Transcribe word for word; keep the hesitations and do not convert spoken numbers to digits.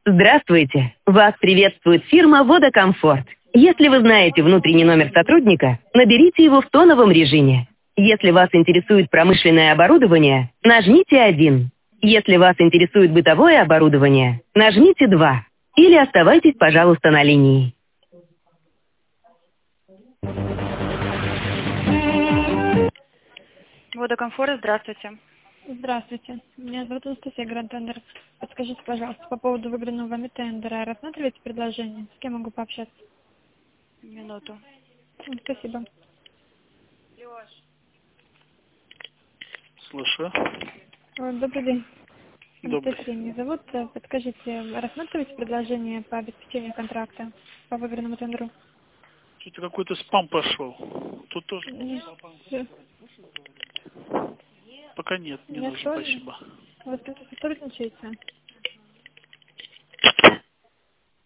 Здравствуйте! Вас приветствует фирма «Водокомфорт». Если вы знаете внутренний номер сотрудника, наберите его в тоновом режиме. Если вас интересует промышленное оборудование, нажмите один. Если вас интересует бытовое оборудование, нажмите два. Или оставайтесь, пожалуйста, на линии. Водокомфорт, здравствуйте. Здравствуйте. Меня зовут Анастасия, Гранд-тендер. Подскажите, пожалуйста, по поводу выигранного вами тендера. Рассматриваете предложение? С кем могу пообщаться? Минуту. Спасибо. Слушаю. Добрый день. Добрый. Анастасия меня зовут. Подскажите, рассматриваете предложение по обеспечению контракта по выигранному тендеру? Что-то какой-то спам пошел. Тут тоже. Нет. Пока нет, не Нет, нужно, тоже? спасибо. Вы с кем-то сотрудничаете?